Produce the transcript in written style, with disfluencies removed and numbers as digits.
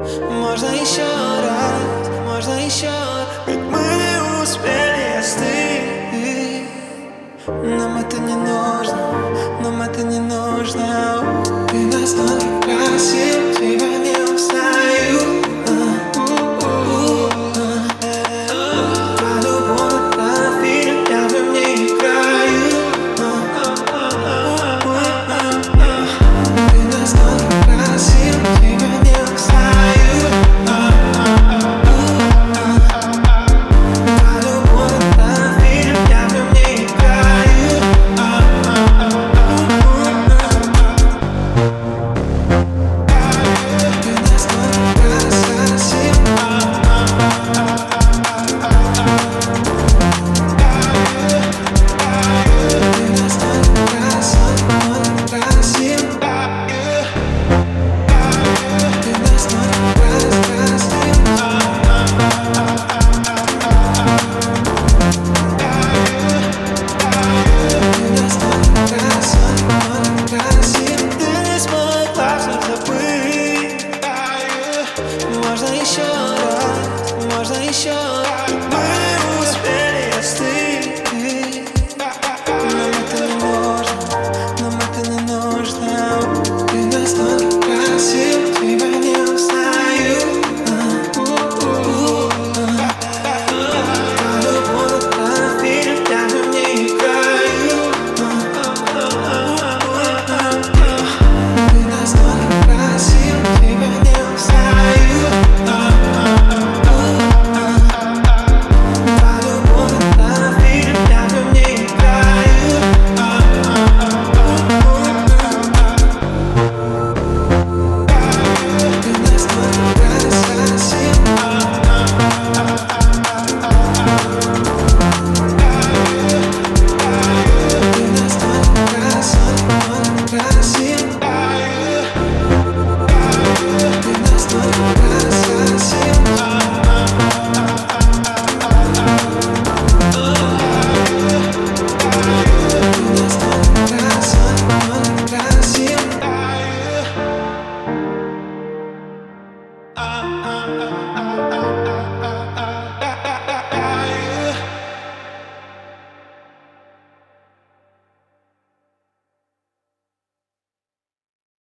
Можно еще раз, можно еще. Ведь мы не успели остыть. Нам это не нужно, нам это не нужно. Ты настолько красив, тебя не узнаю. По-любому это фильм, я в нем не играю. Ты настолько красив, тебя не узнаю. По-любому это фильм, я в нем не играю. Ты настолько красив. Можно еще раз, можно еще. Мы успели остыть. Нам это не нужно, нам это не нужно. Ты настолько красив, тебя не узнаю. По-любому это фильм, я в нем не играю. Ты настолько красив, тебя не узнаю. По-любому это фильм, я в нем не играю. Ты настолько красив. Ты настолько красив. Ты настолько красив. Ты настолько красив.